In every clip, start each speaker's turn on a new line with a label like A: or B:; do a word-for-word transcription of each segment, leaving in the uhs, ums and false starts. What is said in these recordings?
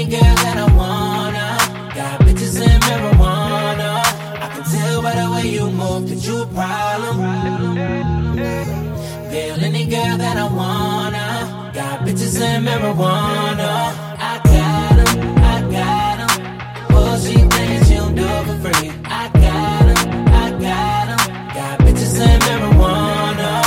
A: any girl that I wanna. Got bitches and marijuana. I can tell by the way you move that you a problem. Feel any girl that I wanna. Got bitches and marijuana. I got 'em, I got 'em. Oh, she thinks she don't do it for free. I got 'em, I got 'em. Got bitches and marijuana.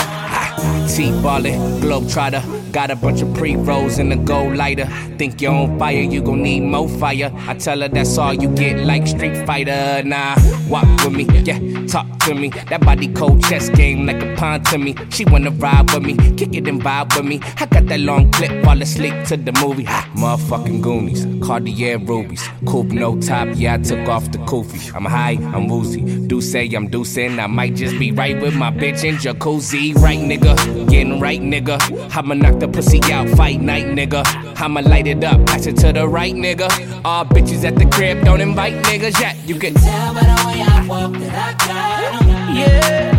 B: T-ballin', Globetrotter. Got a bunch of pre-rolls in the gold lighter. Think you're on fire, you gon' need more fire. I tell her that's all you get, like Street Fighter. Nah, walk with me, yeah, talk to me. That body cold chess game like a pawn to me. She wanna ride with me, kick it and vibe with me. I got that long clip, fall asleep to the movie. Ha, motherfucking Goonies, Cartier rubies. Coupe no top, yeah, I took off the kufi. I'm high, I'm woozy. Do say I'm deucing, I might just be right with my bitch in jacuzzi. Right, nigga, getting right, nigga. I'ma knock the pussy out, fight night, nigga. I'ma light it up, pass it to the right, nigga. All bitches at the crib, don't invite niggas yet. You can
A: tell by the way I walk that I got 'em. Yeah.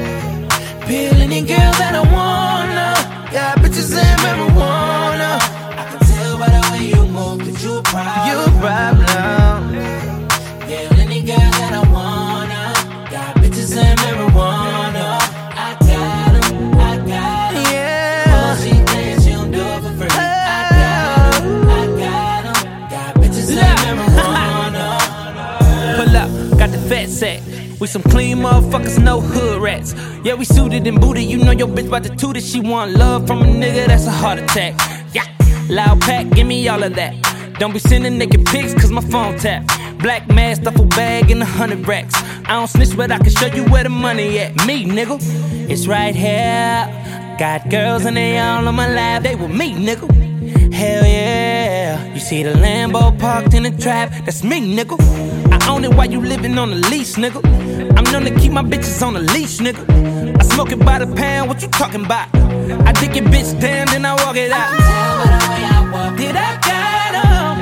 A: Feel any girl that I wanna. Got bitches and marijuana. I can tell by the way you move that you a problem. You a problem. Feel any girl that I wanna. Got bitches and marijuana. I got 'em, I got 'em. Yeah. Oh, she thinks she don't do it for free. I got 'em, I got 'em. Got bitches and marijuana.
C: Pull up, got the fat sack. We some clean motherfuckers, no hood rats. Yeah, we suited and booted. You know your bitch about to toot it. She want love from a nigga, that's a heart attack. Yeah, loud pack, give me all of that. Don't be sending naked pics, cause my phone tap. Black mask, duffel bag, and a hundred racks. I don't snitch, but I can show you where the money at. Me, nigga, it's right here. Got girls and they all on my lap. They with me, nigga. Hell yeah. You see the Lambo parked in the trap. That's me, nigga. I own it while you living on the lease, nigga. I'm known to keep my bitches on the leash, nigga. I smoke it by the pound, what you talking about? I dick your bitch down, then I walk it out.
A: I can tell by the way I walk
C: Did I got 'em?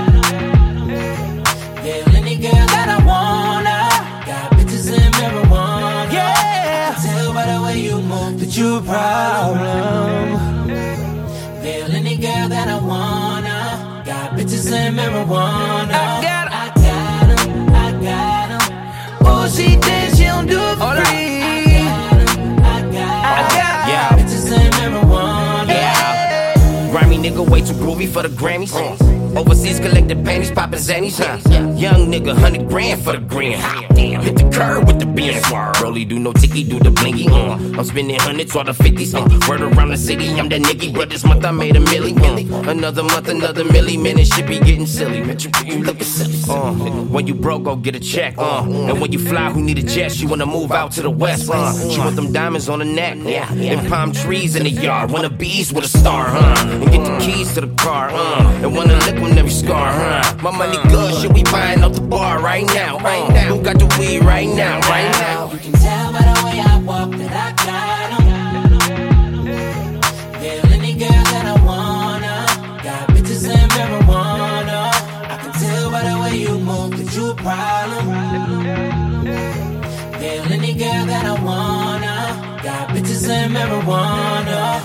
A: Feel any girl that I wanna. Got bitches and marijuana.
C: Yeah.
A: I can tell by the way you move that you a problem. Feel any girl that I wanna. Got bitches and marijuana.
C: I got 'em.
A: I got 'em, I got 'em. Oh, she thinks she don't do it for free. I got 'em, I got 'em.
C: I got 'em.
B: Yeah.
A: Bitches and marijuana.
B: Yeah. Grimy nigga way too groovy for the Grammys. Overseas collected panties, poppin' zannies, huh? Young nigga, hundred grand for the grand. Hit the curb with the beans. Rolly do no ticky, do the blinky. Uh. I'm spending hundreds or the fifties. Uh. Word around the city, I'm that nigga. But this month I made a milli. Uh. Another month, another milli. Man, this shit be getting silly. Man, you, you looking silly. Uh. When you broke, go get a check. Uh. And when you fly, who need a jet? She wanna move out to the west. Uh. She want them diamonds on the neck. Yeah. And palm trees in the yard. Wanna bees with a star, huh? And get the keys to the car. Uh. And wanna lick on every scar, huh? My money good, shit, we buying up the bar right now. Right now. Who got the weed right now? Right now.
A: You can tell by the way I walk that I got 'em. Feel any girl that I wanna. Got bitches and marijuana. I can tell by the way you move that you a problem. Feel any girl that I wanna. Got bitches and marijuana.